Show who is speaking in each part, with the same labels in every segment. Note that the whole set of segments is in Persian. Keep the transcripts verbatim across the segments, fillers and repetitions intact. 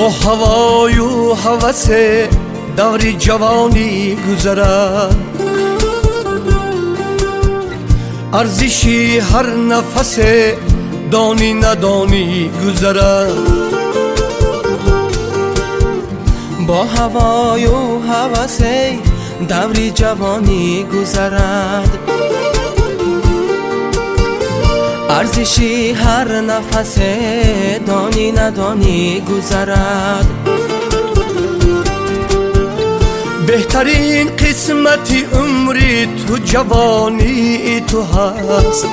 Speaker 1: با هوای و هوس دور جوانی گذرد، ارزشی هر نفس دانی ندانی گذرد.
Speaker 2: با هوای و هوس دور جوانی گذرد، ارزشی هر نفس دانی ندانی گذرد.
Speaker 1: بهترین قسمتی عمری تو جوانی تو هست،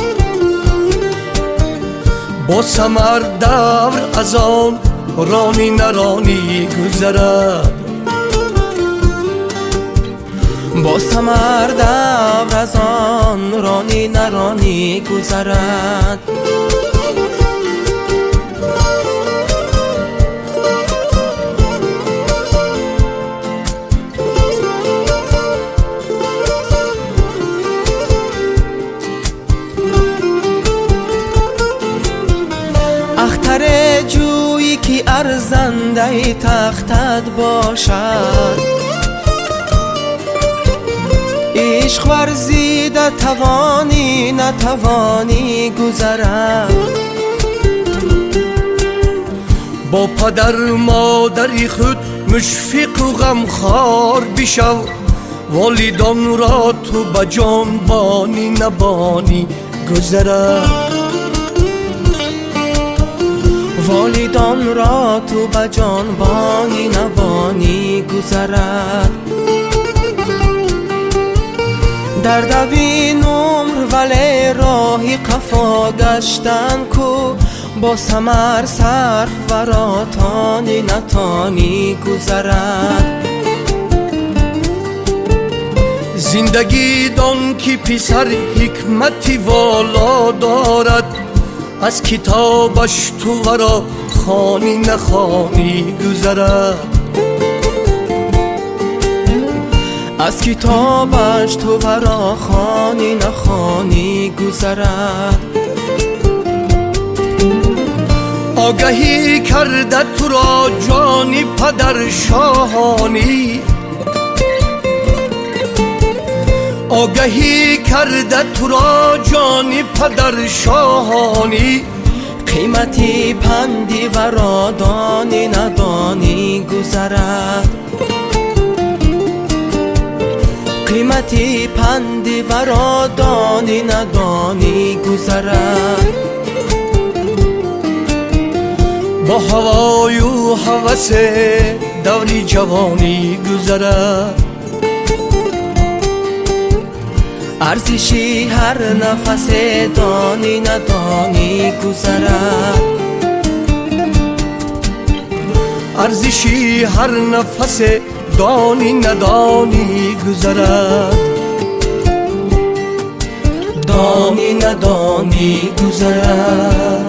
Speaker 1: با ثمر دور از آن رانی نرانی گذرد.
Speaker 2: با ثمر دور از آن رانی نرانی گذرد. اختر جویی که ارزنده تختت باشد، عشق ورزیده توانی نتوانی گذرد.
Speaker 1: با پدر مادری خود مشفق و غمخوار بشو، والدان را تو به جان بانی نبانی گذرد.
Speaker 2: والدان را تو به جان بانی نبانی گذرد. در دوین عمر ولی راهی قفا گشتن کو، با ثمر صرف ورا تانی نتانی گذرد.
Speaker 1: زندگی دان که پسر حکمتی والا دارد، از کتابش تو ورا خوانی نخوانی گذرد.
Speaker 2: از کتابش تو ورا خوانی نخوانی گذرد.
Speaker 1: آگهی کرده تو را جانی پدر شاهانی، آگهی کرده تو را جانی پدر شاهانی.
Speaker 2: قیمتی پندی ورا دانی ندانی گذرد. قیمتی پندی ورا دانی ندانی گذرد.
Speaker 1: با هوای و هوس دوری جوانی گذرد،
Speaker 2: ارزشی هر نفس دانی ندانی گذرد.
Speaker 1: ارزشی هر نفس دانی ندانی گذرد.
Speaker 2: دانی ندانی گذرد.